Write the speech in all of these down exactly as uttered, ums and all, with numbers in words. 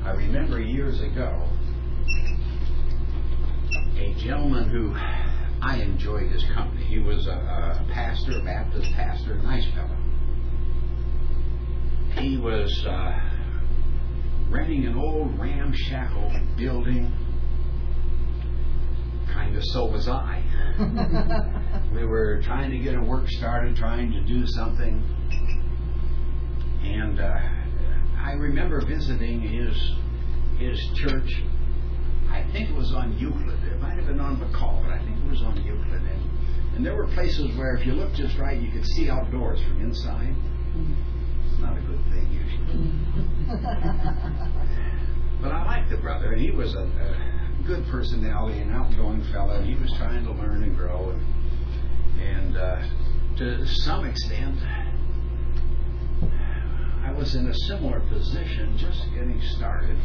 I remember years ago a gentleman who I enjoyed his company. He was a, a pastor, a Baptist pastor, a nice fellow. He was uh, renting an old ramshackle building. Kind of so was I. We were trying to get a work started, trying to do something. And uh, I remember visiting his his church. I think it was on Euclid. It might have been on McCall, but I think it was on Euclid. And, and there were places where if you looked just right, you could see outdoors from inside. It's not a good thing usually. But I liked the brother, and he was a, a good personality, an outgoing fellow, and he was trying to learn and grow. And, and uh, to some extent, I was in a similar position, just getting started.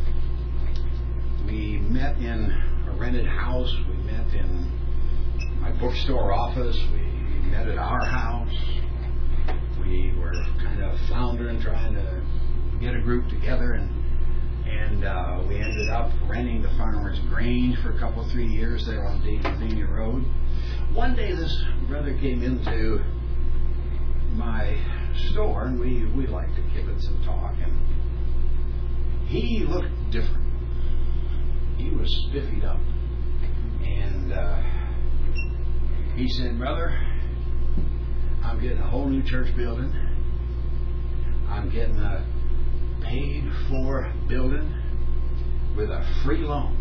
We met in a rented house. We met in my bookstore office. We met at our house. We were kind of floundering, trying to get a group together, and and uh, we ended up renting the Farmer's Grange for a couple, three years there on Dayton Road. One day, this brother came into my store, and we we liked to kibitz and talk, and he looked different. He was spiffied up, and uh, he said, "Brother, I'm getting a whole new church building. I'm getting a paid-for building with a free loan."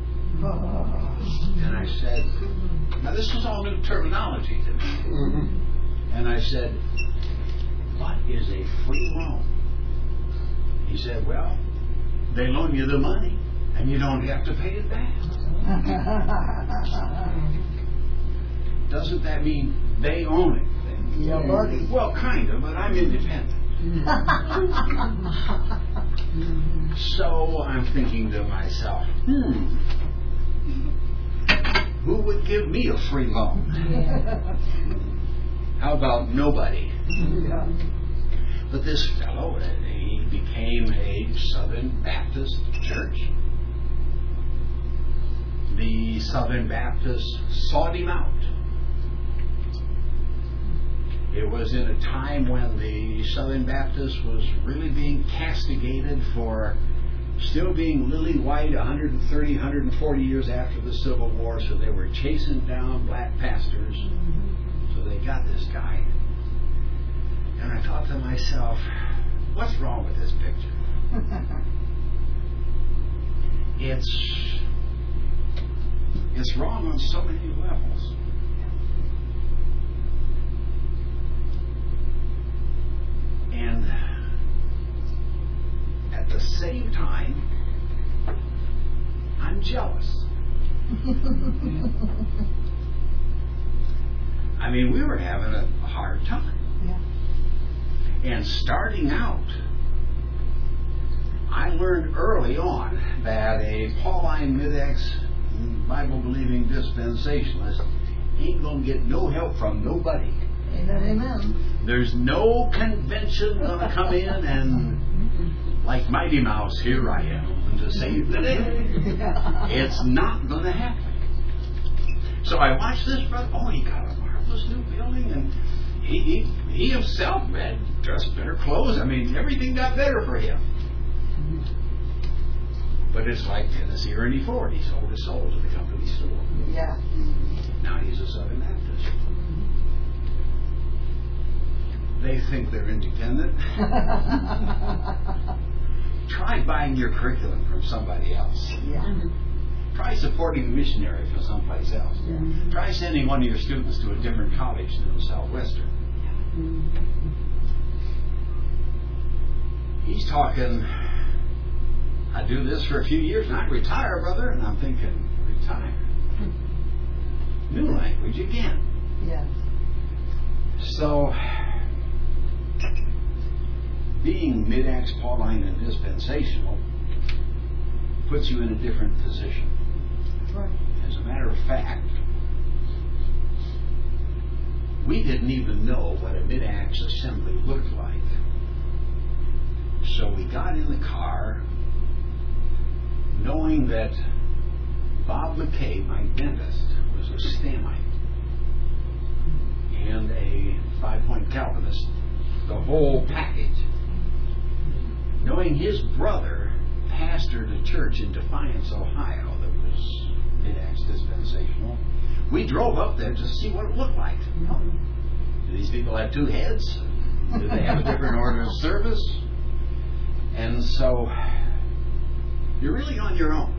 And I said, now this was all new terminology to me. And I said, "What is a free loan?" He said, "Well, they loan you the money, and you don't have to pay it back." Doesn't that mean they own it? Yeah, buddy. Well, kind of, but I'm independent. So I'm thinking to myself, hmm, who would give me a free loan? How about nobody? Yeah. But this fellow, he became a Southern Baptist church. The Southern Baptists sought him out. It was in a time when the Southern Baptist was really being castigated for still being lily white one hundred thirty, one hundred forty years after the Civil War, so they were chasing down black pastors. So they got this guy. And I thought to myself, what's wrong with this picture? It's it's wrong on so many levels. And at the same time, I'm jealous. I mean, we were having a hard time. Yeah. And starting out, I learned early on that a Pauline Mid-Ex Bible-believing dispensationalist ain't going to get no help from nobody. Amen. There's no convention going to come in and, like Mighty Mouse, here I am to save the day. It's not going to happen. So I watched this brother. Oh, he got a marvelous new building, and he he, he himself had dressed better clothes. I mean, everything got better for him. But it's like Tennessee Ernie Ford. He sold his soul to the company store. Yeah. Now he's a Southern Baptist. They think they're independent. Try buying your curriculum from somebody else. Yeah. Try supporting a missionary from someplace else. Yeah. Try sending one of your students to a different college than Southwestern. He's talking, I do this for a few years and I retire, brother. And I'm thinking, retire? New language again. Yes. So, being Mid-Acts, Pauline, and dispensational puts you in a different position. Right. As a matter of fact, we didn't even know what a Mid-Acts assembly looked like. So we got in the car knowing that Bob McKay, my dentist, was a Stamite and a five-point Calvinist, the whole package. Knowing his brother pastored a church in Defiance, Ohio that was mid-Acts dispensational, we drove up there to see what it looked like. Do these people have two heads? Do they have a different order of service? And so you're really on your own.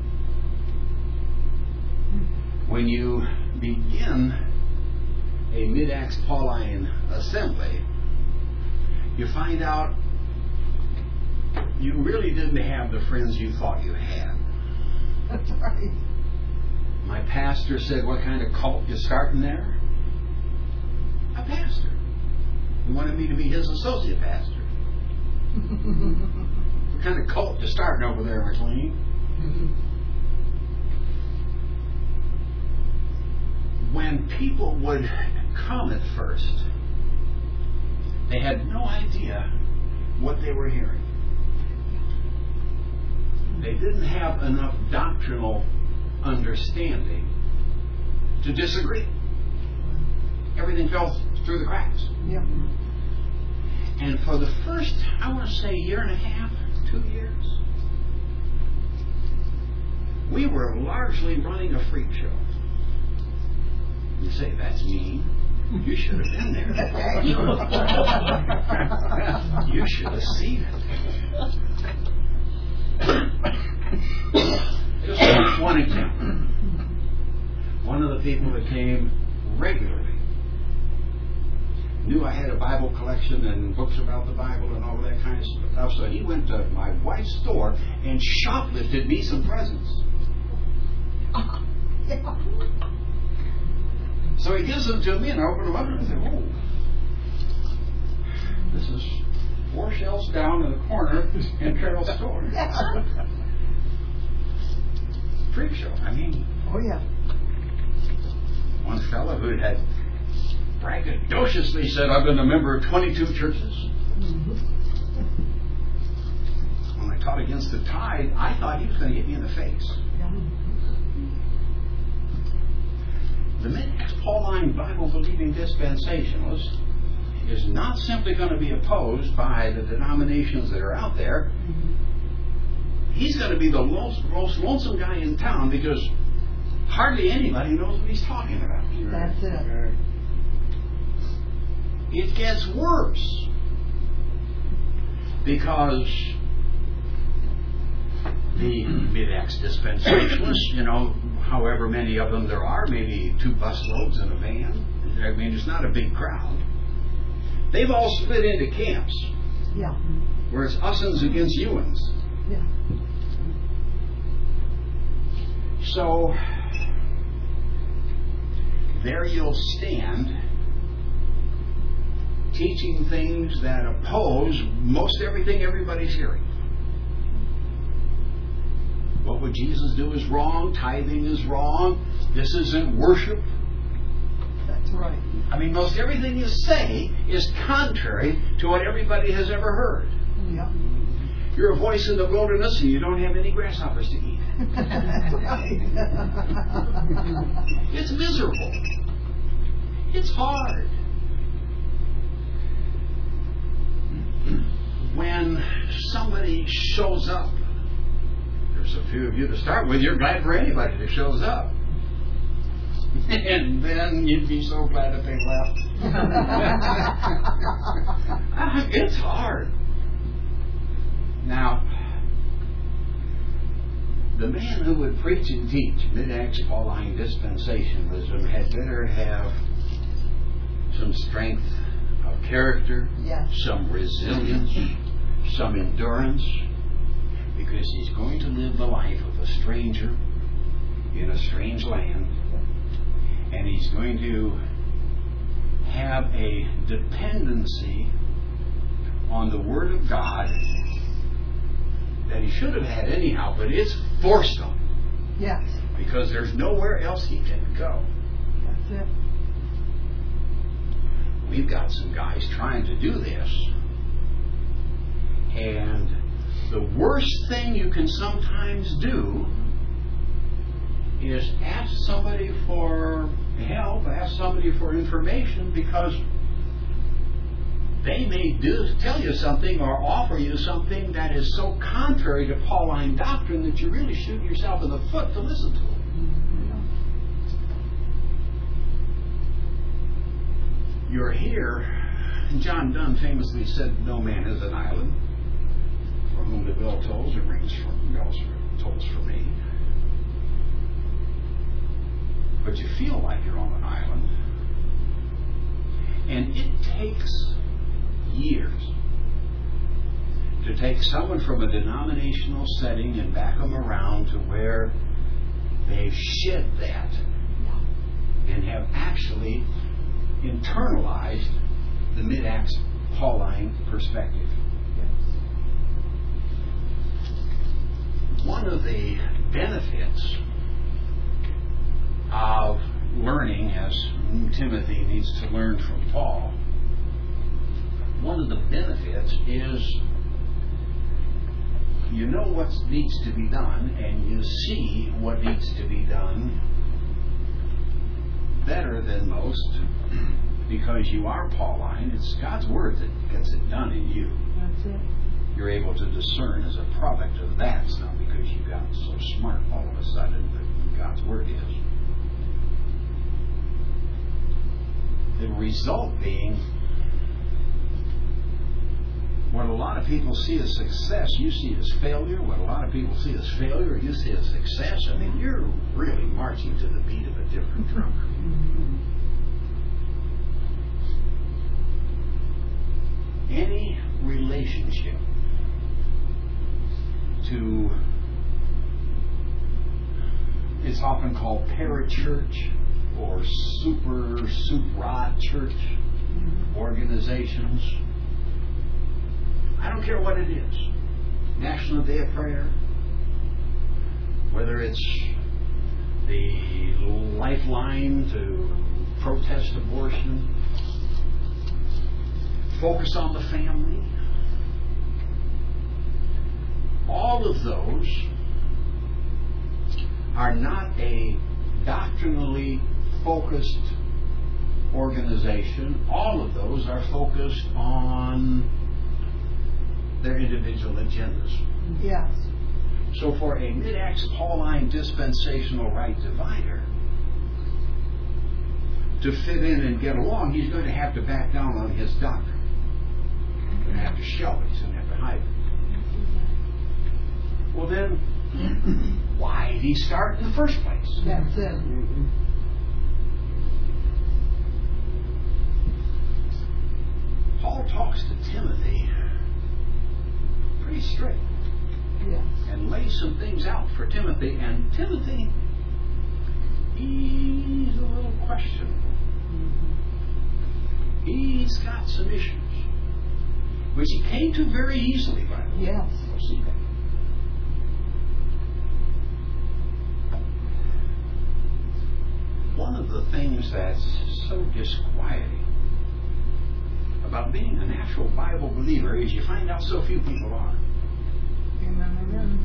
When you begin a mid-Acts Pauline assembly, you find out you really didn't have the friends you thought you had. That's right. My pastor said, "What kind of cult you starting there?" A pastor. He wanted me to be his associate pastor. What kind of cult you starting over there, McLean? When people would come at first, they had no idea what they were hearing. They didn't have enough doctrinal understanding to disagree. Everything fell through the cracks. Yeah. And for the first, I want to say, year and a half, two years, we were largely running a freak show. You say, that's mean. You should have been there. You should have seen it. Just one example. One of the people that came regularly knew I had a Bible collection and books about the Bible and all of that kind of stuff. So he went to my wife's store and shoplifted me some presents. So he gives them to me and I open them up and I say, "Oh, this is four shelves down in the corner in Carol's store." Freak show. I mean, Oh, yeah. one fellow who had braggadociously said, "I've been a member of twenty-two churches." Mm-hmm. When I taught against the tide, I thought he was going to hit me in the face. Yeah. The mid-Acts Pauline Bible-believing dispensationalist is not simply going to be opposed by the denominations that are out there. He's going to be the most, most lonesome guy in town because hardly anybody knows what he's talking about. That's it. It gets worse because the mid-Acts dispensationalists, you know, however many of them there are, maybe two busloads in a van. I mean, it's not a big crowd. They've all split into camps. Yeah. Where it's us'ns against you'ns. Yeah. So there you'll stand teaching things that oppose most everything everybody's hearing. What would Jesus do is wrong. Tithing is wrong. This isn't worship. That's right. I mean, most everything you say is contrary to what everybody has ever heard. Yeah. You're a voice in the wilderness and you don't have any grasshoppers to eat. That's right. It's miserable. It's hard. When somebody shows up, there's a few of you to start with, you're glad for anybody that shows up. And then you'd be so glad that they left. It's hard. Now, the man who would preach and teach mid-Acts Pauline dispensationalism had better have some strength of character, Yes. some resilience, some endurance, because he's going to live the life of a stranger in a strange land, and he's going to have a dependency on the Word of God that he should have had anyhow, but it's forced on him Yes. because there's nowhere else he can go. That's it. We've got some guys trying to do this, and The worst thing you can sometimes do is ask somebody for help, ask somebody for information, because they may do, tell you something or offer you something that is so contrary to Pauline doctrine that you really shoot yourself in the foot to listen to it. You're here, and John Donne famously said, "No man is an island. For whom the bell tolls, it rings for bells tolls for me." But you feel like you're on an island, and it takes years to take someone from a denominational setting and back them around to where they've shed that and have actually internalized the Mid-Acts Pauline perspective. One of the benefits of learning, as Timothy needs to learn from Paul, one of the benefits is you know what needs to be done, and you see what needs to be done better than most, because you are Pauline. It's God's Word that gets it done in you. That's it. You're able to discern as a product of that. It's not because you got so smart all of a sudden, but God's Word is. The result being, what a lot of people see as success, you see as failure. What a lot of people see as failure, you see as success. I mean, you're really marching to the beat of a different drum. Any relationship to, it's often called parachurch or super, supra church organizations. I don't care what it is. National Day of Prayer, whether it's the Lifeline to protest abortion, Focus on the Family, all of those are not a doctrinally focused organization. All of those are focused on their individual agendas. Yes. So for a Mid-Acts Pauline dispensational right divider to fit in and get along, he's going to have to back down on his doctrine. He's going to have to shelve it. He's going to have to hide it. Well then, why did he start in the first place? That's it. Mm-hmm. Paul talks to Timothy pretty straight. Yes. And lays some things out for Timothy. And Timothy, he's a little questionable. Mm-hmm. He's got some issues, which he came to very easily, by the way. Yes. We'll see that. One of the things that's so disquieting about being a natural Bible believer is you find out so few people are. Amen, amen.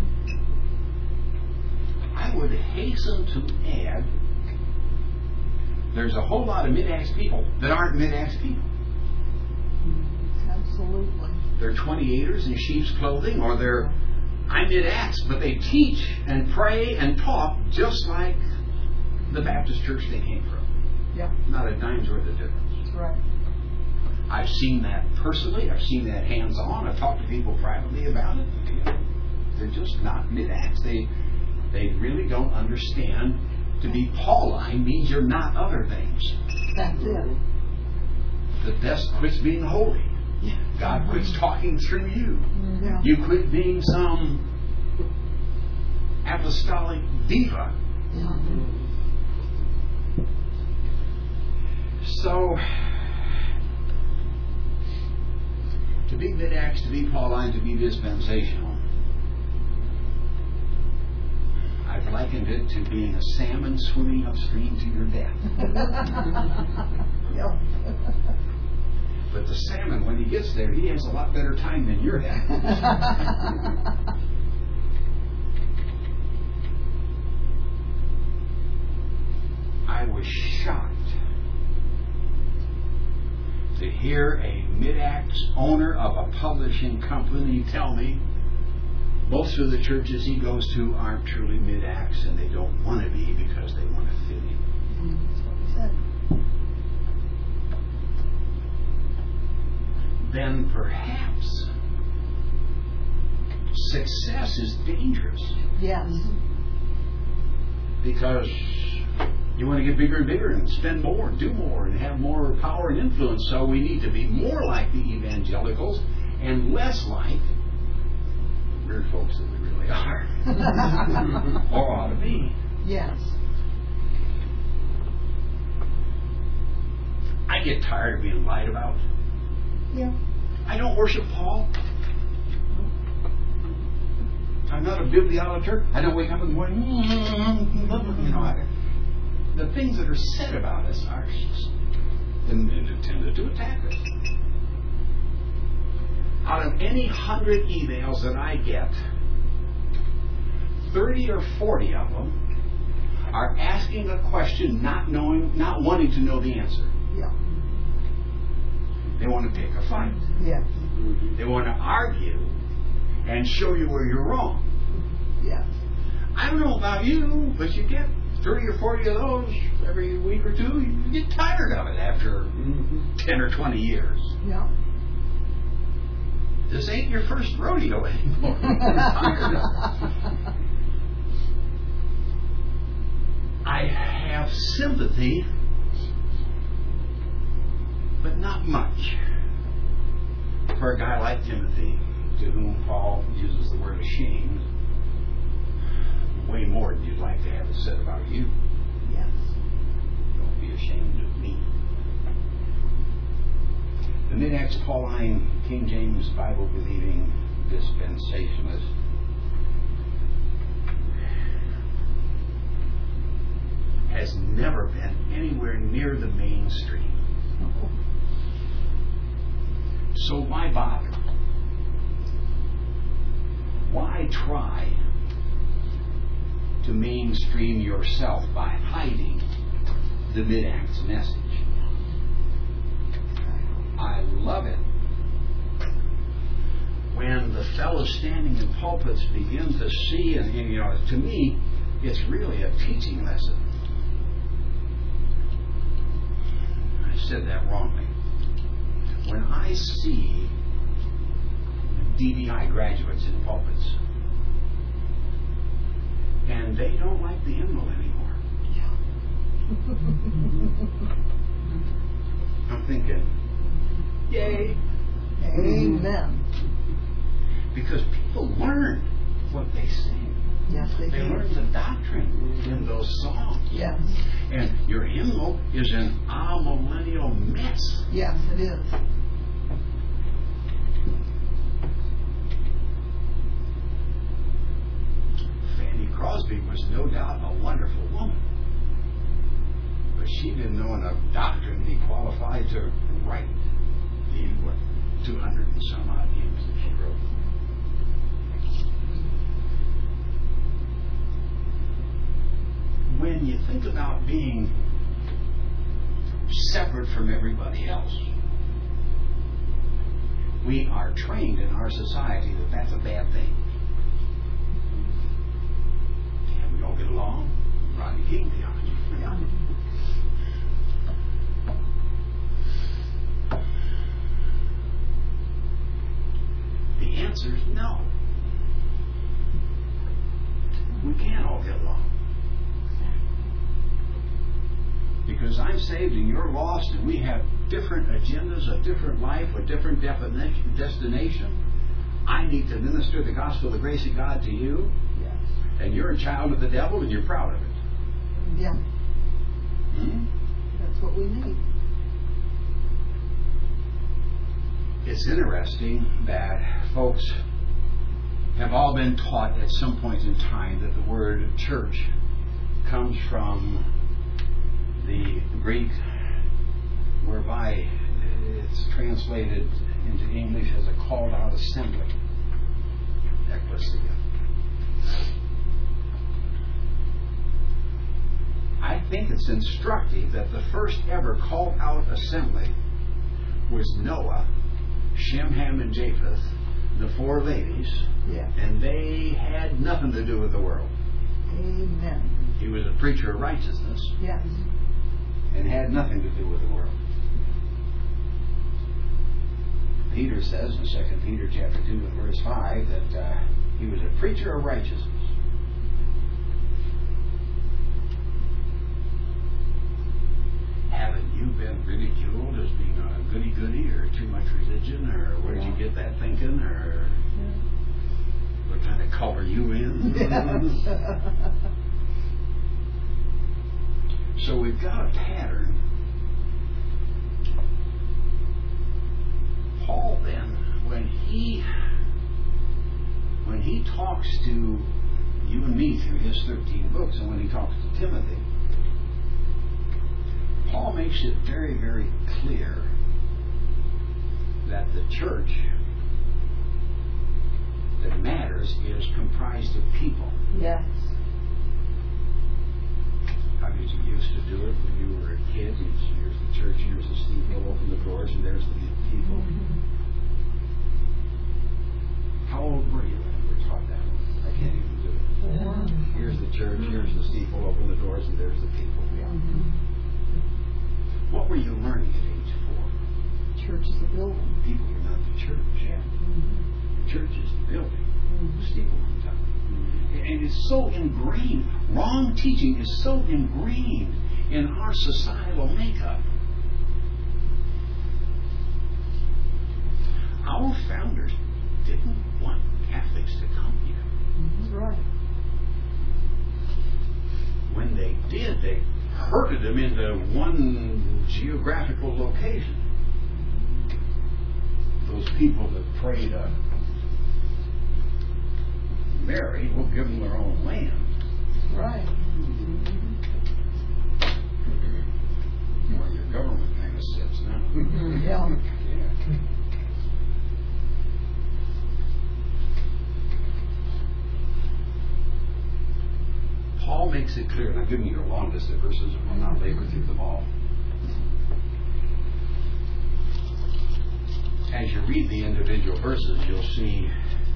I would hasten to add, there's a whole lot of Mid-Acts people that aren't Mid-Acts people. Absolutely. They're twenty-eighters in sheep's clothing, or they're, I'm Mid-Acts, but they teach and pray and talk just like the Baptist church they came from. Yeah. Not a dime's worth of difference. That's right. I've seen that personally. I've seen that hands-on. I've talked to people privately about it. They're just not Mid-Acts. They, they really don't understand to be Pauline means you're not other things. That's it. The desk quits being holy. God quits talking through you. Yeah. You quit being some apostolic diva. Yeah. So, to be Mid-Acts, to be Pauline, to be dispensational, I've likened it to being a salmon swimming upstream to your death. Yeah. But the salmon, when he gets there, he has a lot better time than you're having. I was shocked to hear a Mid-Acts owner of a publishing company tell me most of the churches he goes to aren't truly Mid-Acts, and they don't want to be because they want to fit in. That's what we said. Then perhaps success is dangerous Yes. because you want to get bigger and bigger and spend more and do more and have more power and influence. So we need to be more like the evangelicals and less like the weird folks that we really are. Or ought to be. Yes. I get tired of being lied about. Yeah. I don't worship Paul. I'm not a bibliolater. I don't wake up in the morning. You know, I, the things that are said about us are intended to attack us. Out of any hundred emails that I get, thirty or forty of them are asking a question, not knowing, not wanting to know the answer. Yeah. They want to pick a fight. Yes. They want to argue and show you where you're wrong. Yes. I don't know about you, but you get thirty or forty of those every week or two. You get tired of it after ten or twenty years. Yeah. This ain't your first rodeo anymore. I have sympathy, but not much, for a guy like Timothy, to whom Paul uses the word ashamed way more than you'd like to have it said about you. Yes. Don't be ashamed of me. The Mid-Acts Pauline King James Bible believing dispensationalist has never been anywhere near the mainstream. So why bother? Why try to mainstream yourself by hiding the Mid-Acts message? I love it when the fellows standing in pulpits begin to see, and, and you know, to me, it's really a teaching lesson. I said that wrongly. When I see D B I graduates in pulpits and they don't like the hymnal anymore, I'm thinking, yay. Amen. Because people learn what they sing. Yes, they They do. learn the doctrine in those songs. Yes. And your hymnal is an amillennial mess. Yes, it is. Fanny Crosby was no doubt a wonderful woman. But she didn't know enough doctrine to be qualified to write the, what, two hundred and some odd hymns that she wrote. When you think about being separate from everybody else, we are trained in our society that that's a bad thing. Yeah, we don't get along. Rodney King behind you. Yeah. The answer is no. We can't all get along. Because I'm saved and you're lost and we have different agendas, a different life, a different definition, destination. I need to minister the gospel of the grace of God to you. Yes. And you're a child of the devil and you're proud of it. Yeah. Hmm? That's what we need. It's interesting that folks have all been taught at some point in time that the word church comes from the Greek, whereby it's translated into English as a called out assembly. Ecclesia. I think it's instructive that the first ever called out assembly was Noah, Shem, Ham, and Japheth, the four ladies, Yeah. and they had nothing to do with the world. Amen. He was a preacher of righteousness Yes. and had nothing to do with the world. Peter says in Second Peter chapter two and verse five that uh, he was a preacher of righteousness. Haven't you been ridiculed as being a goody-goody or too much religion, or where did you get that thinking, or what kind of color you in? So we've got a pattern. Paul then, when he when he talks to you and me through his thirteen books, and when he talks to Timothy, Paul makes it very, very clear that the church that matters is comprised of people. Yes. How did you used to do it when you were a kid? Here's the church, here's the steeple, open the doors, and there's the people. Mm-hmm. How old were you when you were taught that? I can't even do it. Yeah. Here's the church, here's the steeple, open the doors, and there's the people. Mm-hmm. What were you learning at age four? Church is a building. People are not the church. Mm-hmm. The church is the building. Mm-hmm. The steeple on top. And it's so ingrained. Wrong teaching is so ingrained in our societal makeup. Our founders didn't want Catholics to come here. That's right. When they did, they herded them into one geographical location. Those people that pray to Mary will give them their own land. Right. Where your government kind of sits now. Yeah. Yeah. Paul makes it clear, and I'm giving you a long list of verses, and we'll not labor through them all. As you read the individual verses, you'll see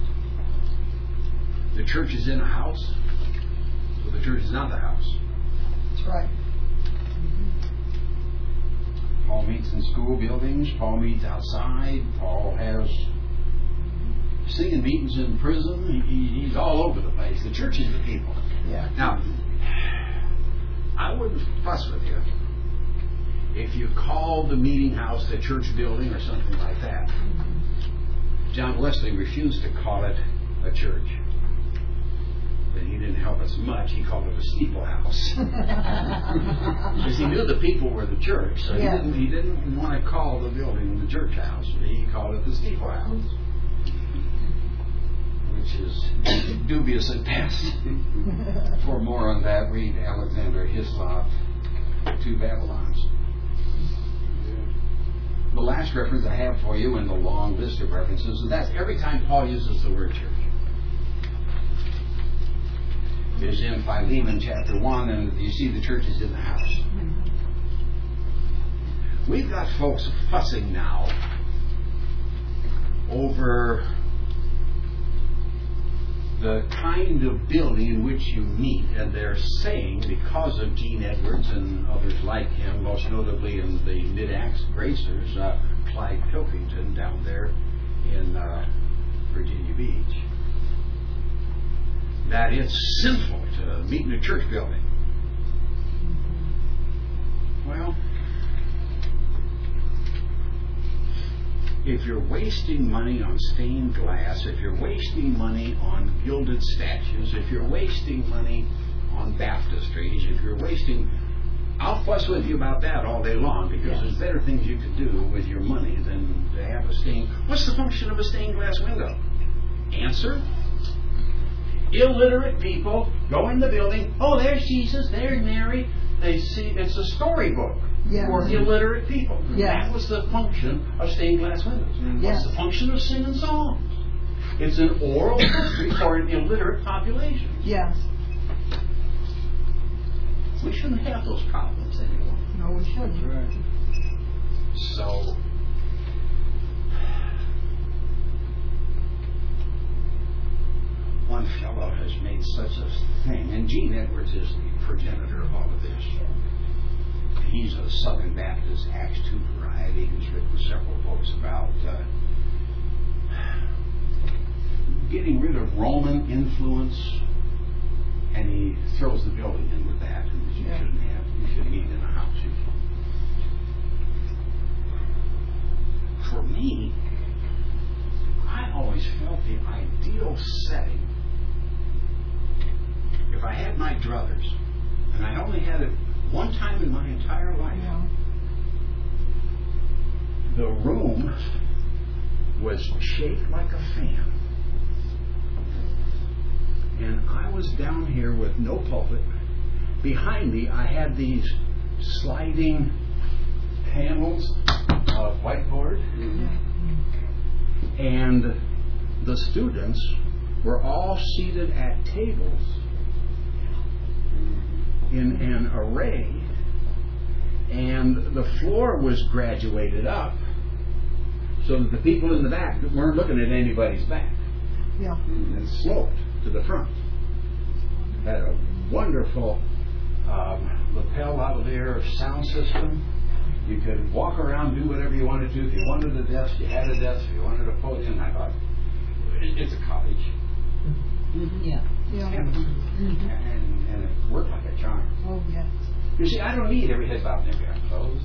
the church is in a house, so the church is not the house. That's right. Paul meets in school buildings, Paul meets outside, Paul has singing meetings in prison, he, he's all over the place. The church is the people. Yeah. Now, I wouldn't fuss with you if you called the meeting house the church building or something like that. John Wesley refused to call it a church. But he didn't help us much. He called it a steeple house. Because he knew the people were the church, so Yeah. he didn't he didn't want to call the building the church house. He called it the steeple house, which is dubious at best. For more on that, read Alexander Hislop, Two Babylons. The last reference I have for you in the long list of references, and that's every time Paul uses the word church, is in Philemon chapter one, and you see the church is in the house. We've got folks fussing now over the kind of building in which you meet, and they're saying, because of Gene Edwards and others like him, most notably in the Mid-Acts Gracers, uh, Clyde Pilkington down there in uh, Virginia Beach, that it's sinful to meet in a church building. Well, if you're wasting money on stained glass, if you're wasting money on gilded statues, if you're wasting money on baptistries, if you're wasting... I'll fuss with you about that all day long, because Yes. there's better things you could do with your money than to have a stained... What's the function of a stained glass window? Answer? Illiterate people go in the building, oh, there's Jesus, there's Mary. They see it's a storybook. Yes. for illiterate people. Yes. That was the function of stained glass windows. Yes. What's the function of singing songs? It's an oral history for an illiterate population. Yes. We shouldn't have those problems anymore. No, we shouldn't. Right. So, one fellow has made such a thing, and Gene Edwards is the progenitor of all of this. He's a Southern Baptist Acts two variety who's written several books about uh, getting rid of Roman influence, and he throws the building in with that, and you Yeah. shouldn't have, you shouldn't eat in a house. For me, I always felt the ideal setting, if I had my druthers, and I only had it one time in my entire life, Yeah. the room was shaped like a fan. And I was down here with no pulpit. Behind me, I had these sliding panels of whiteboard. And the students were all seated at tables in an array, and the floor was graduated up so that the people in the back weren't looking at anybody's back. Yeah. And sloped to the front. Had a wonderful um, lapel lavalier sound system. You could walk around, do whatever you wanted to. If you wanted a desk, you had a desk. If you wanted a podium, I thought, it- it's a college. Yeah. Yeah. And, Mhm. and, and it worked like a charm. Oh, yes. You see, I don't need every head bowed and every eye closed.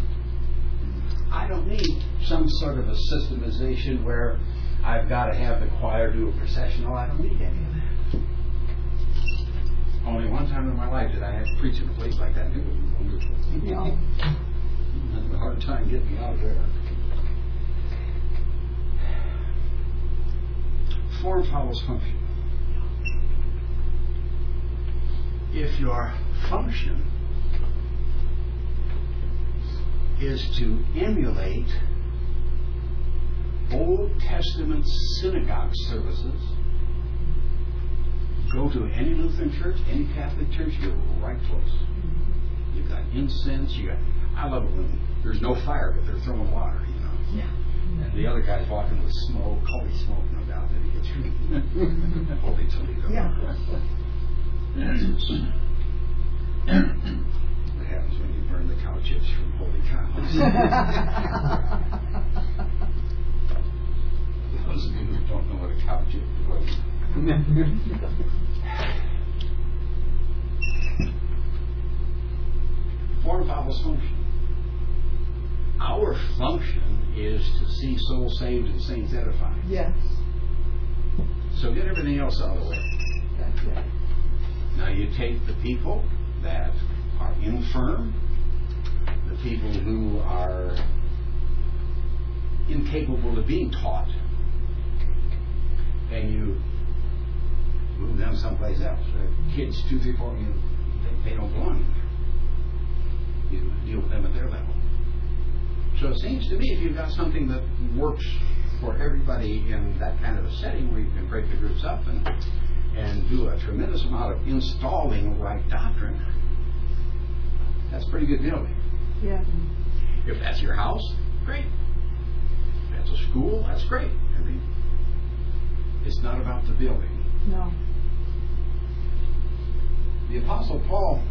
I don't need some sort of a systemization where I've got to have the choir do a processional. I don't need any of that. Only one time in my life did I have to preach in a place like that. It was wonderful. Yeah. I had a hard time getting me out of there. Form follows function. If your function is to emulate Old Testament synagogue services, go to any Lutheran church, any Catholic church, you're right close. You've got incense, you got, I love it when there's no fire, but they're throwing water, you know. Yeah. And the other guy's walking with smoke, holy smoke, no doubt that he gets Holy Toledo. Yeah. What happens when you burn the cow chips from holy cows? Those of you who don't know what a cow chip is. Form follows function. Our function is to see souls saved and saints edified. Yes. So get everything else out of the way. That's it. Now you take the people that are infirm, the people who are incapable of being taught, and you move them someplace else. Uh, kids two, three, four, you know, they, they don't belong there. You deal with them at their level. So it seems to me if you've got something that works for everybody in that kind of a setting where you can break the groups up and and do a tremendous amount of installing right doctrine, that's pretty good building. Yeah. If that's your house, great. If that's a school, that's great. I mean, it's not about the building. No. The Apostle Paul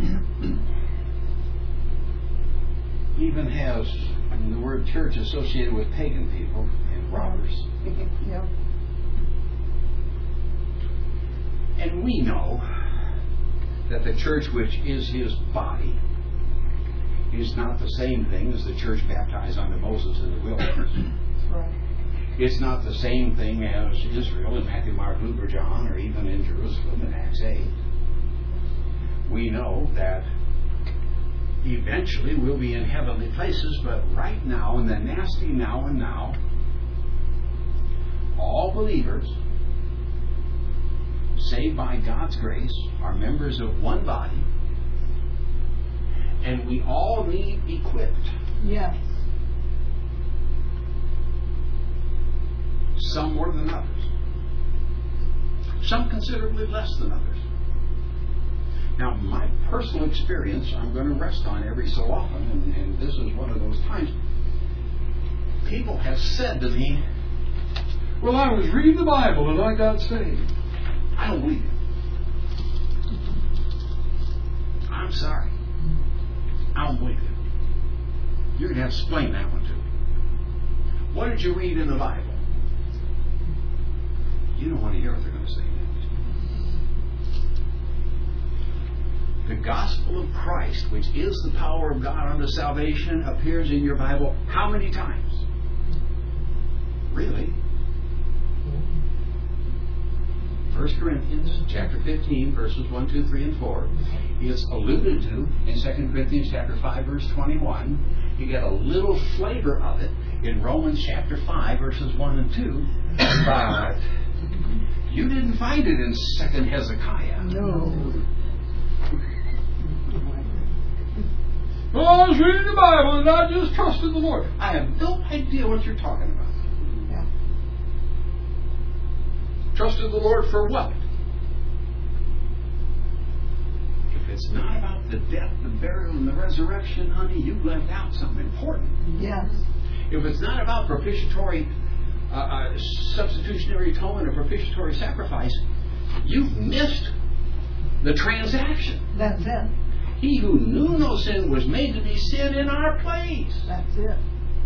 even has the word church associated with pagan people and robbers. Yeah. And we know that the church, which is his body, is not the same thing as the church baptized under Moses in the wilderness. That's right. It's not the same thing as Israel in Matthew, Mark, Luke, or John, or even in Jerusalem in Acts eight. We know that eventually we'll be in heavenly places, but right now, in the nasty now and now, all believers saved by God's grace are members of one body, And we all need equipped. Yes. Some more than others. Some considerably less than others. Now, my personal experience, I'm going to rest on every so often, and, and this is one of those times. People have said to me, Well, I was reading the Bible and I got saved. I don't believe you. I'm sorry. I don't believe you. You're going to have to explain that one to me. What did you read in the Bible? You don't want to hear what they're going to say next. The gospel of Christ, which is the power of God unto salvation, appears in your Bible how many times? Really? First Corinthians chapter fifteen, verses one, two, three, and four. It's alluded to in Second Corinthians chapter five, verse twenty-one. You get a little flavor of it in Romans chapter five, verses one and two. But you didn't find it in Second Hezekiah. No. Well, I was reading the Bible and I just trusted the Lord. I have no idea what you're talking about. Yeah. Trusted the Lord for what? If it's not about the death, the burial, and the resurrection, honey, you've left out something important. Yes. If it's not about propitiatory, uh, uh, substitutionary atonement or propitiatory sacrifice, you've missed the transaction. That's it. He who knew no sin was made to be sin in our place. That's it.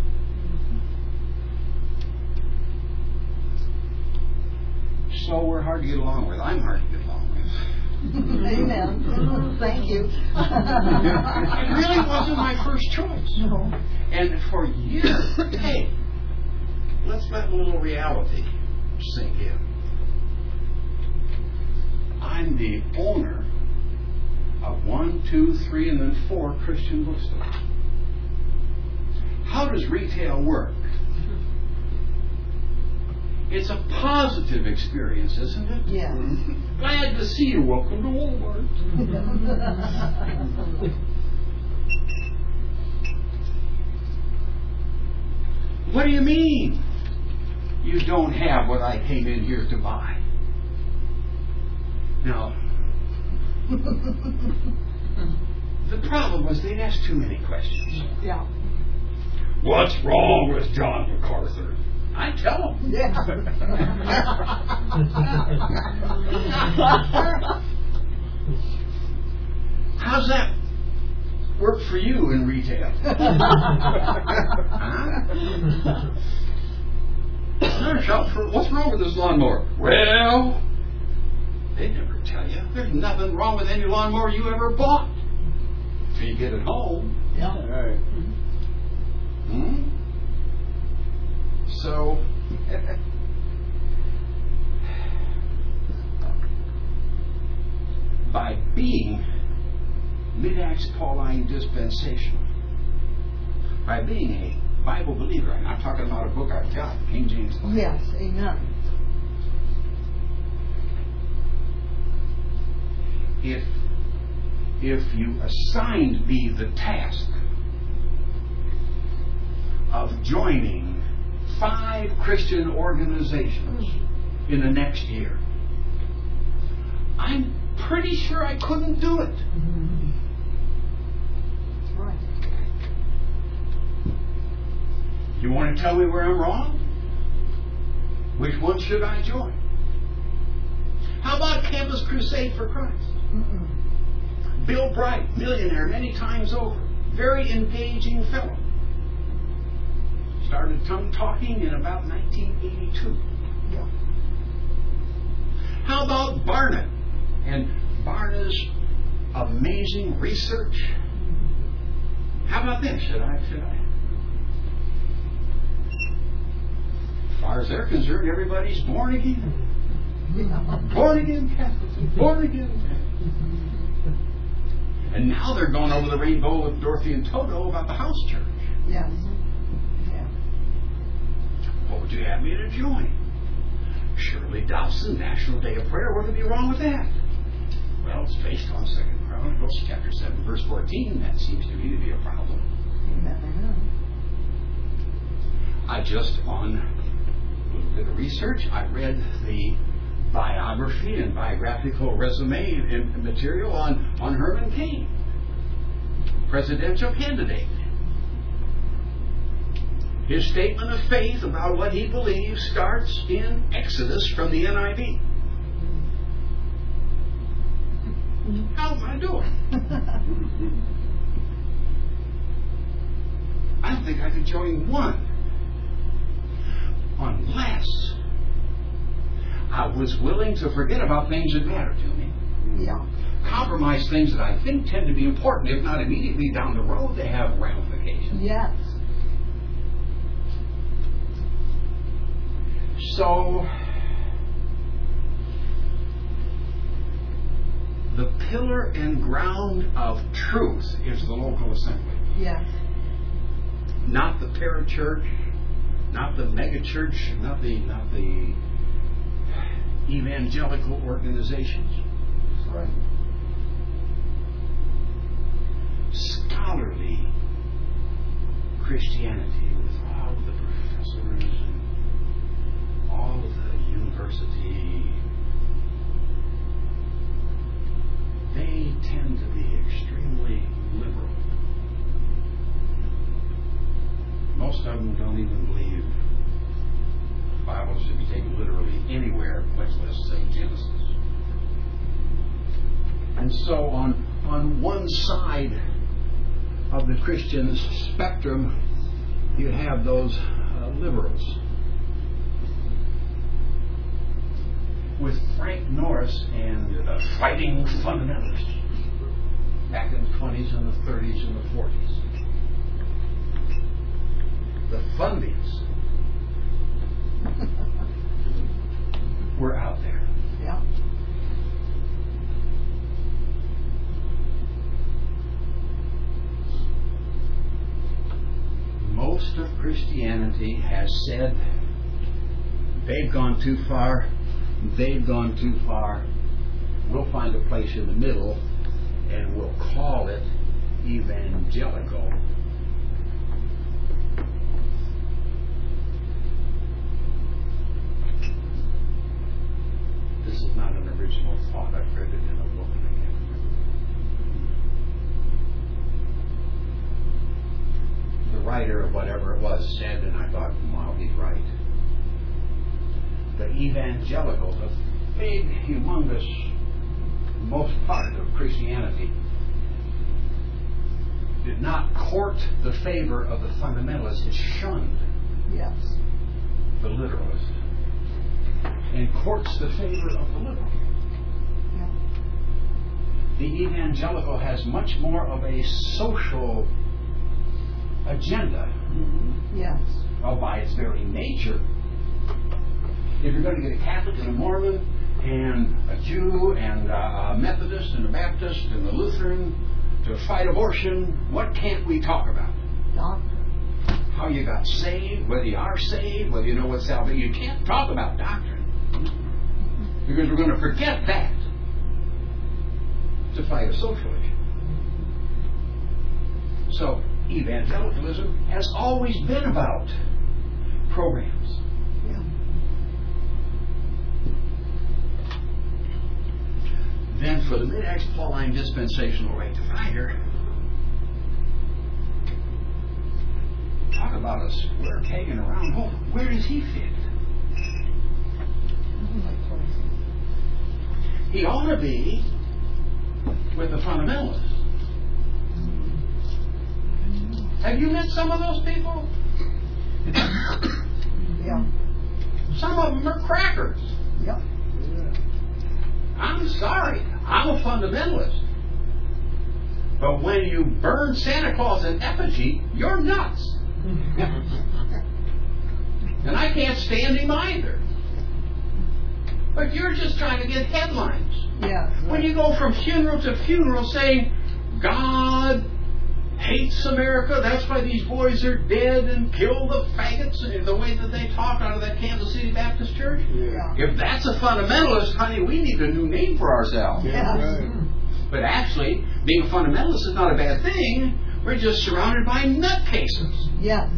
So we're hard to get along with. I'm hard to get along with. Amen. Thank you. It really wasn't my first choice. No. And for years, hey, let's let a little reality sink in. I'm the owner of one, two, three, and then four Christian bookstores. How does retail work? It's a positive experience, isn't it? Yes. Glad to see you. Welcome to Walmart. What do you mean you don't have what I came in here to buy? Now, the problem was they'd ask too many questions. Yeah. What's wrong with John MacArthur? I tell them. Yeah. How's that work for you in retail? Huh? Shop for, what's wrong with this lawnmower? Well, they never tell you. There's nothing wrong with any lawnmower you ever bought till you get it home. Yeah. Right. Hmm? So, by being mid-Acts Pauline dispensational, by being a Bible believer, and I'm talking about a book I've got, King James Bible. Yes. Amen. If if you assigned me the task of joining five Christian organizations in the next year, I'm pretty sure I couldn't do it. That's right. You want to tell me where I'm wrong? Which one should I join? How about Campus Crusade for Christ? Mm-mm. Bill Bright, millionaire many times over, very engaging fellow. Started tongue talking in about nineteen eighty-two. Yeah. How about Barna and Barna's amazing research? How about this? Should I? Should I? As far as they're concerned, everybody's born again. Yeah. Born again Catholics. Born again Catholics. And now they're going over the rainbow with Dorothy and Toto about the house church. Yes. Yeah. What would you have me to join? Shirley Dawson, National Day of Prayer. What could be wrong with that? Well, Well, it's based on Second Chronicles chapter seven, verse fourteen. That seems to me to be a problem. You never know. I just, on a little bit of research, I read the biography and biographical resume and material on, on Herman Cain, presidential candidate. His statement of faith about what he believes starts in Exodus from the N I V. How am I doing? I don't think I could join one unless I was willing to forget about things that matter to me. Yeah. Compromise things that I think tend to be important, if not immediately down the road, they have ramifications. Yes. So, the pillar and ground of truth is the local assembly. Yes. Not the parachurch, not the megachurch, not the not the evangelical organizations. That's right. Scholarly Christianity with all of the professors and all of the university, they tend to be extremely liberal. Most of them don't even believe the Bible should be taken literally anywhere, much less say Genesis. And so on, on one side of the Christian spectrum, you have those uh, liberals. With Frank Norris and the fighting fundamentalists back in the twenties and the thirties and the forties. The fundies were out there. Yeah. Most of Christianity has said they've gone too far, they've gone too far. We'll find a place in the middle and we'll call it evangelical. This is not an original thought. I've read it in a book and I can't remember. The writer of whatever it was said, and I thought, wow, he's right. The evangelical, the big, humongous, most part of Christianity, did not court the favor of the fundamentalists. It shunned Yes. the literalist and courts the favor of the liberal. Yeah. The evangelical has much more of a social agenda, Yes. well, by its very nature. If you're going to get a Catholic and a Mormon and a Jew and a Methodist and a Baptist and a Lutheran to fight abortion, what can't we talk about? Doctrine. How you got saved, whether you are saved, whether you know what salvation. You can't talk about doctrine because we're going to forget that to fight a social issue. So evangelicalism has always been about programs. Yeah. Then for the mid-Acts Pauline dispensational rite divider, talk about a square peg in a round hole. Where does he fit? He ought to be with the fundamentalists. Have you met some of those people? Yeah. Some of them are crackers. Yep. I'm sorry, I'm a fundamentalist. But when you burn Santa Claus in effigy, you're nuts. And I can't stand him either. But you're just trying to get headlines. Yes. When you go from funeral to funeral saying, God hates America, that's why these boys are dead, and kill the faggots, and the way that they talk out of that Kansas City Baptist Church. Yeah. If that's a fundamentalist, honey, we need a new name for ourselves. Yes. But actually, being a fundamentalist is not a bad thing. We're just surrounded by nutcases. Yes.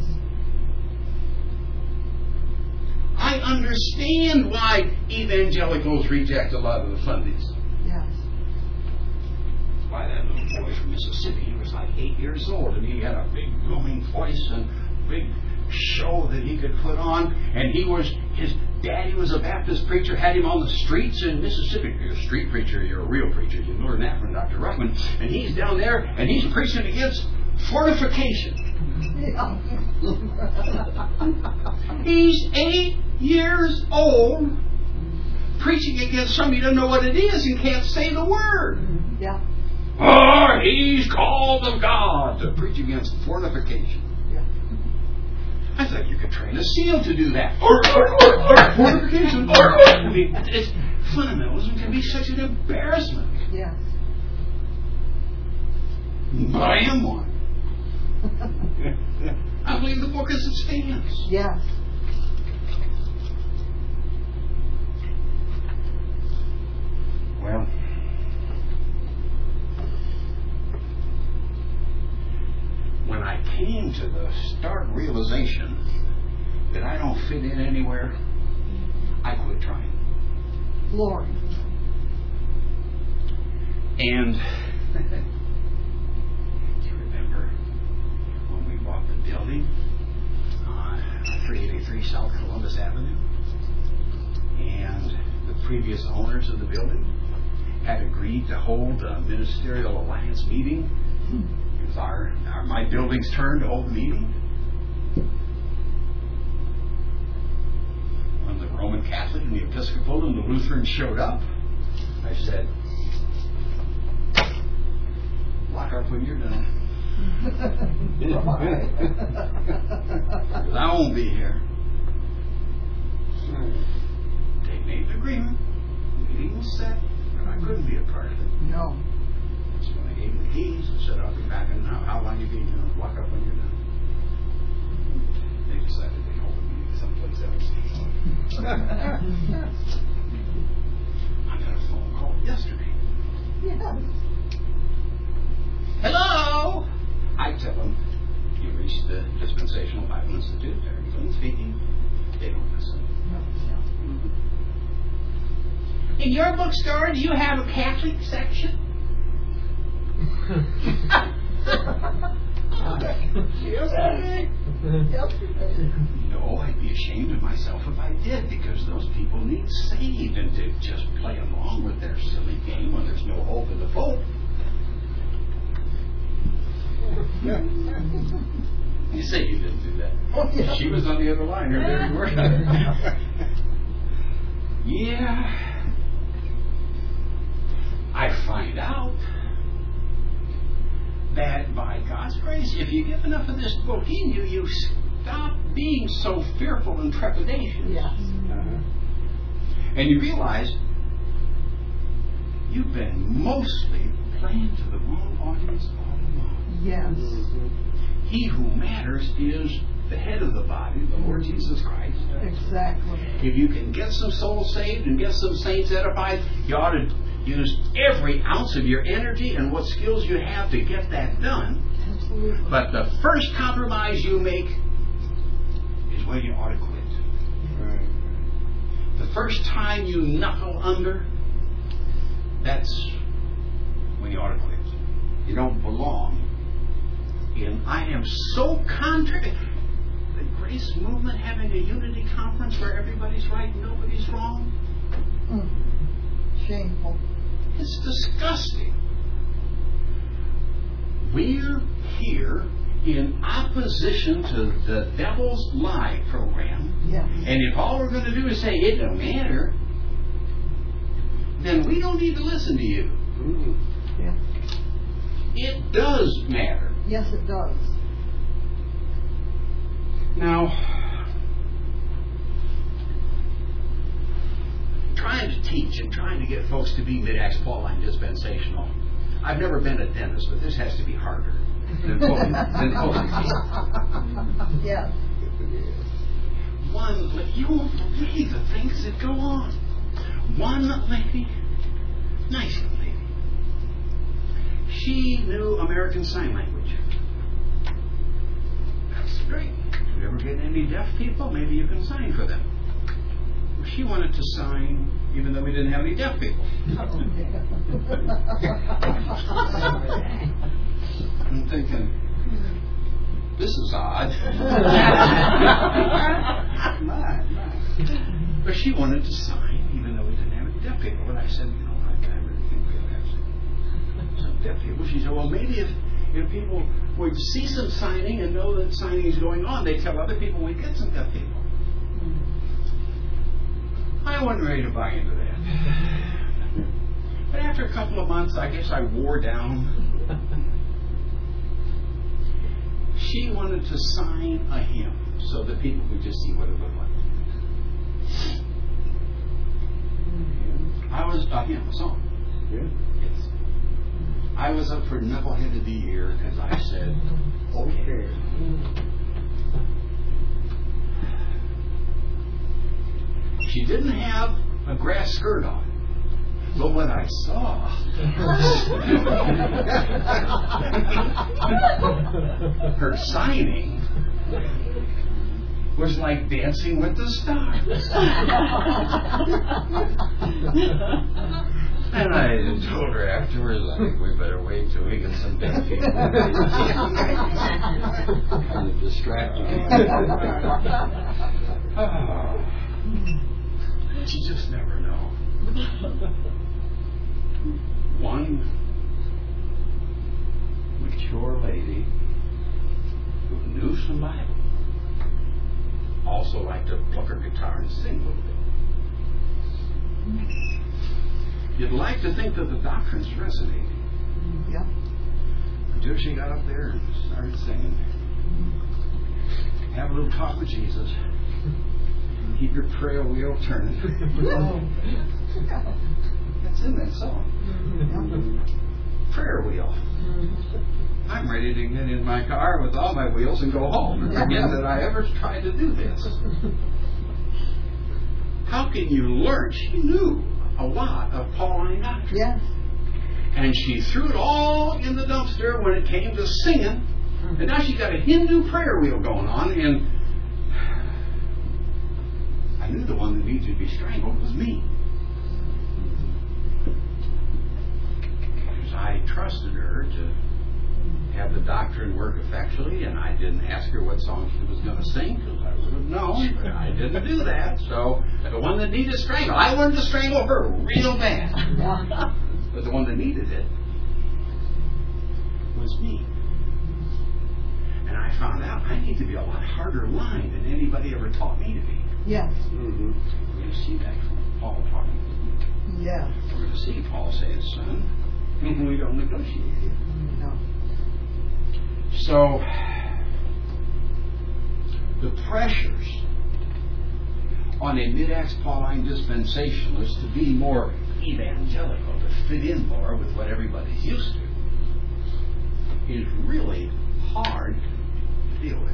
I understand why evangelicals reject a lot of the fundies. Yes. Why that little boy from Mississippi, he was like eight years old, and he had a big booming voice and big show that he could put on, and he was, his daddy was a Baptist preacher, had him on the streets in Mississippi. You're a street preacher, you're a real preacher. You learn that from Doctor Ruckman. And he's down there, and he's preaching against fortification. Yeah. He's eight years old, preaching against somebody who doesn't know what it is and can't say the word. Yeah. Oh, he's called of God to preach against fortification. Yeah. I thought you could train a SEAL to do that. Fortification. I mean, it's, fundamentalism can be such an embarrassment. Yes. But I am one. I believe the book as it stands. Yes. Well, when I came to the stark realization that I don't fit in anywhere, I quit trying. Glory. And do you remember when we bought the building on three eighty-three South Columbus Avenue? And the previous owners of the building had agreed to hold a ministerial alliance meeting. It was our, our my building's turn to hold the meeting. When the Roman Catholic and the Episcopal and the Lutheran showed up, I said, lock up when you're done. Because I won't be here. They made the agreement. The meeting was set, and I couldn't be a part of it. No. So I gave them the keys and said, I'll be back in how, how long you be, you know, lock up when you're done. They decided they'd hold the meeting someplace else. I got a phone call yesterday. Yes. Hello! I tell them, you reached the Dispensational Bible Institute, Terry Flynn speaking. They don't listen. In your bookstore, do you have a Catholic section? Yesterday. Yesterday. No, I'd be ashamed of myself if I did, because those people need saved, and to just play along with their silly game when there's no hope in the Pope. You say you didn't do that. Oh, yeah. She was on the other line. Her very word. Yeah. I find out that by God's grace, if you get enough of this book in you, you stop being so fearful and trepidatious. Yes. Uh-huh. And you realize you've been mostly playing to the wrong audience all along. Yes. He who matters is the head of the body, the Lord Jesus Christ. Exactly. If you can get some souls saved and get some saints edified, you ought to use every ounce of your energy and what skills you have to get that done. Absolutely. But the first compromise you make is when you ought to quit. Right. The first time you knuckle under, that's when you ought to quit. You don't belong in. I am so contrary. The Grace Movement having a unity conference where everybody's right and nobody's wrong. Mm. Shameful. It's disgusting. We're here in opposition to the devil's lie program. Yes. And if all we're going to do is say it don't matter, then we don't need to listen to you. Yeah. It does matter. Yes, it does. Now, trying to teach and trying to get folks to be mid-Acts Pauline dispensational. I've never been a dentist, but this has to be harder than pulling, than pulling teeth. Yes. One, you won't believe the things that go on. One lady, nice lady, she knew American Sign Language. That's great. If you ever get any deaf people, maybe you can sign for them. Well, she wanted to sign even though we didn't have any deaf people. I'm thinking, this is odd. My, my. But she wanted to sign even though we didn't have any deaf people. But I said, you know, I, I really think we'll have some, some deaf people. She said, well, maybe if, if people would see some signing and know that signing is going on, they'd tell other people we'd get some deaf people. I wasn't ready to buy into that. But after a couple of months, I guess I wore down. She wanted to sign a hymn so that people could just see what it looked like. I was a hymn, a song. Yeah. Yes. I was up for Knucklehead of the Year because I said, okay. She didn't have a grass skirt on. But what I saw her signing was like Dancing with the Stars. And I told her afterwards, I think we better wait till we get some deaf people. Kind of distracting. Oh. You just never know. One mature lady who knew some Bible also liked to pluck her guitar and sing a little bit. You'd like to think that the doctrine's resonating. Yeah. Until she got up there and started singing. Have a little talk with Jesus. Keep your prayer wheel turning. That's in that song. Prayer wheel. I'm ready to get in my car with all my wheels and go home and forget that I ever tried to do this. How can you learn? She knew a lot of Pauline doctrine. Yes. And she threw it all in the dumpster when it came to singing. And now she's got a Hindu prayer wheel going on. And I knew the one that needed to be strangled was me. Because I trusted her to have the doctrine work effectually, and I didn't ask her what song she was going to sing, because I would have known, but I didn't do that. So the one that needed strangled, I wanted to strangle her real bad. But the one that needed it was me. And I found out I need to be a lot harder line than anybody ever taught me to be. Yes. Mm-hmm. We're going to see that from Paul talking. Yes. We're going to see Paul saying, son, we don't negotiate. No. So, the pressures on a mid-Acts Pauline dispensationalist to be more evangelical, to fit in more with what everybody's used to, is really hard to deal with.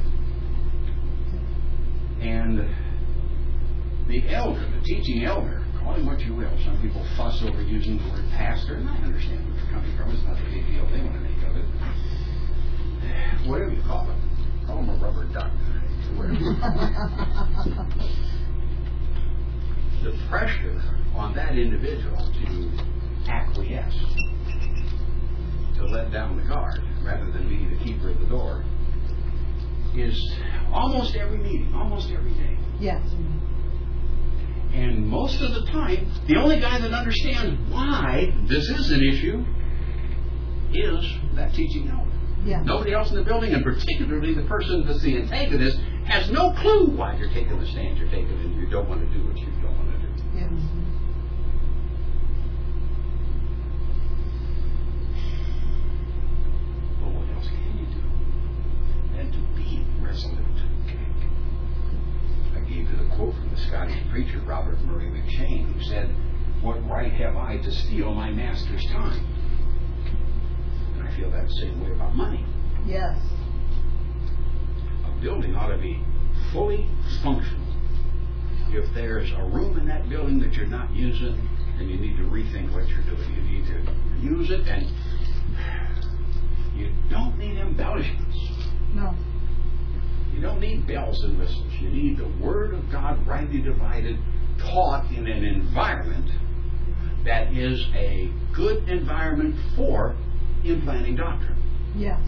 And the elder, the teaching elder, call him what you will. Some people fuss over using the word pastor, and I understand where they're coming from. It's not a big deal they want to make of it. Whatever you call it. Call him a rubber duck. The pressure on that individual to acquiesce, to let down the guard rather than be the keeper of the door, is almost every meeting, almost every day. Yes. And most of the time, the only guy that understands why this is an issue is that teaching elder. Yes. Nobody else in the building, and particularly the person that's the antagonist, has no clue why you're taking the stand you're taking and you don't want to do what you don't want to do. Yes. Well, what else can you do than to be resolute? I gave you the quote from the Scottish preacher Robert Murray McCheyne, who said, "What right have I to steal my master's time?" And I feel that the same way about money. Yes. A building ought to be fully functional. If there's a room in that building that you're not using, then you need to rethink what you're doing. You need to use it and embellishments. No. You don't need bells and whistles. You need the Word of God rightly divided, taught in an environment that is a good environment for implanting doctrine. Yes.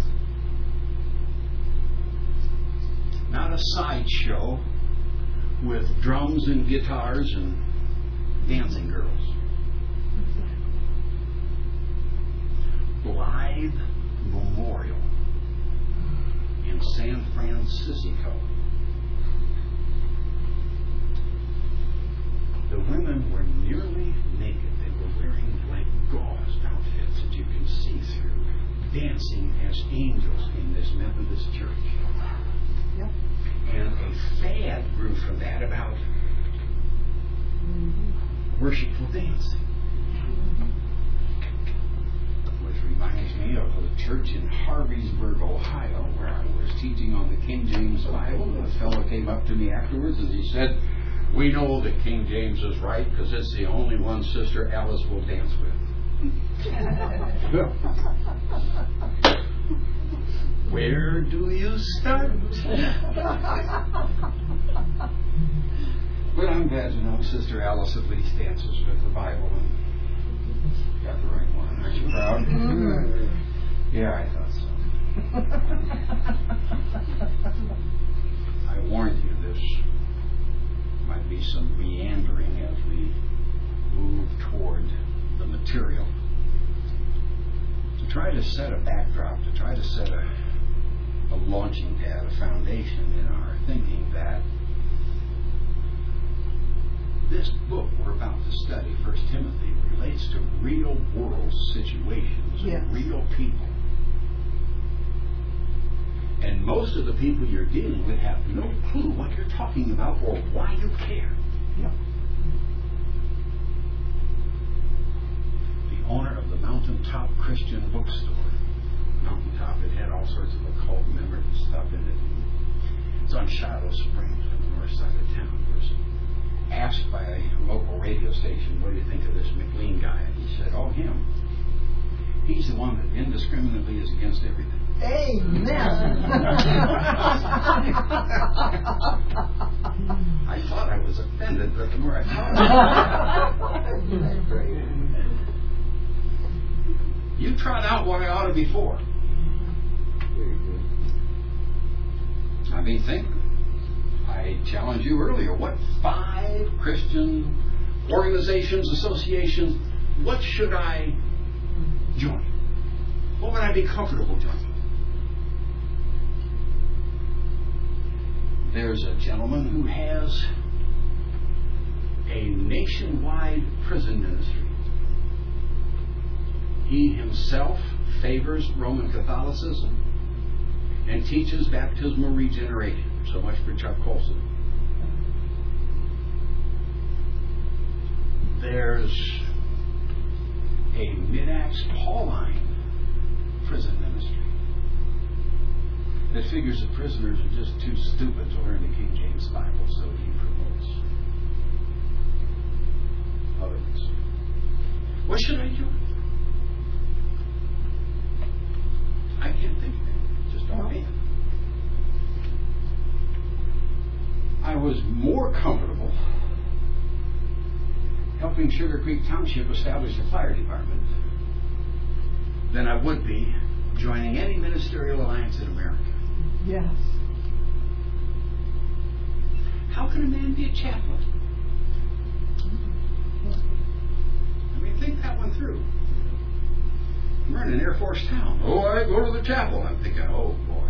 Not a sideshow with drums and guitars and dancing girls. Blythe Memorial in San Francisco. The women were nearly naked. They were wearing like gauze outfits that you can see through, dancing as angels in this Methodist church. Yep. And a fad grew from that about Mm-hmm. worshipful dancing. Which reminds me of a church in Harveysburg, Ohio, where I was teaching on the King James Bible. And a fellow came up to me afterwards and he said, "We know that King James is right because it's the only one Sister Alice will dance with." Where do you start? But I'm glad to know Sister Alice at least dances with the Bible and got the right one. Aren't you proud? Mm-hmm. Yeah, I thought so. I warned you this might be some meandering as we move toward the material. To try to set a backdrop, to try to set a, a launching pad, a foundation in our thinking that this book we're about to study, First Timothy, relates to real world situations Yes. and real people. And most of the people you're dealing with have no clue what you're talking about or why you care. Yep. The owner of the Mountaintop Christian Bookstore, Mountaintop, it had all sorts of occult memory stuff in it. It's on Shadow Springs on the north side of town. It was asked by a local radio station, "What do you think of this McLean guy?" And he said, "Oh, him. He's the one that indiscriminately is against everything." Amen. I thought I was offended, but the more I thought about it, you trot out what I ought to be for. I mean, think. I challenged you earlier. What five Christian organizations, associations, what should I join? What would I be comfortable joining? There's a gentleman who has a nationwide prison ministry. He himself favors Roman Catholicism and teaches baptismal regeneration. So much for Chuck Colson. There's a Mid-Acts Pauline prison ministry that figures that prisoners are just too stupid to learn the King James Bible, so he promotes others. What should I do? I can't think of it. Just offhand. I was more comfortable helping Sugar Creek Township establish a fire department than I would be joining any ministerial alliance in America. Yes. How can a man be a chaplain? I mean, think that one through. We're in an Air Force town. Oh, I go to the chapel. I'm thinking, oh boy.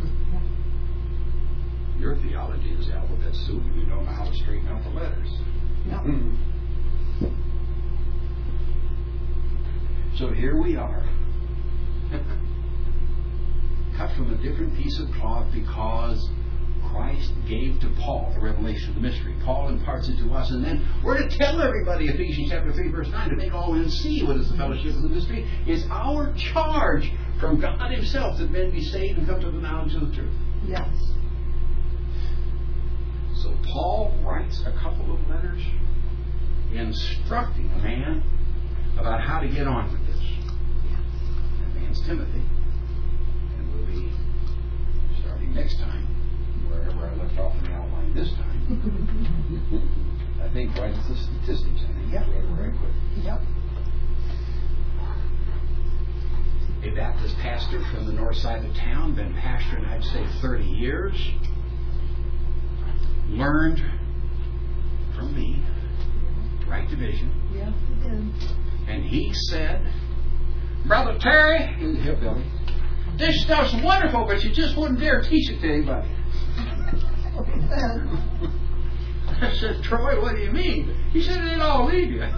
Your theology is alphabet soup and you don't know how to straighten out the letters. Yep. So here we are. Cut from a different piece of cloth because Christ gave to Paul the revelation of the mystery. Paul imparts it to us, and then we're to tell everybody, Ephesians chapter three, verse nine, to make all men see what is the fellowship of the mystery. It's our charge from God Himself that men be saved and come to the knowledge of the truth. Yes. So Paul writes a couple of letters instructing a man about how to get on with this. That man's Timothy, and we'll be a Baptist pastor from the north side of town, been pastoring, I'd say, thirty years. Learned from me, right division. Yes, it is. And he said, Brother Terry, he was a hillbilly, this stuff's wonderful, but you just wouldn't dare teach it to anybody. I said, Troy, what do you mean? He said, it'll all leave you.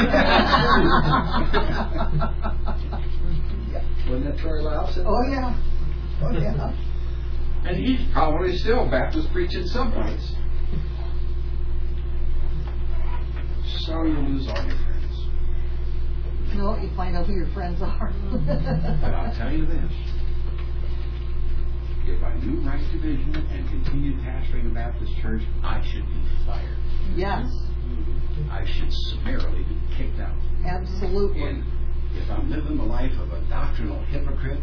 Wasn't that Troy Louse? Oh, yeah. Oh, yeah. And he's probably still Baptist preaching someplace. So you lose all your friends. No, you find out who your friends are. But I'll tell you this. If I knew right division and continued pastoring a Baptist church, I should be fired. Yes, I should summarily be kicked out. absolutely. And if I'm living the life of a doctrinal hypocrite,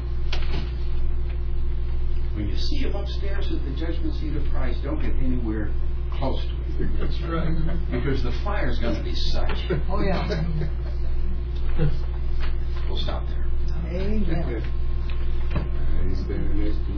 when you see him upstairs at the judgment seat of Christ, don't get anywhere close to him. That's right. Because the fire's going to be such. Oh, yeah. We'll stop there. Amen.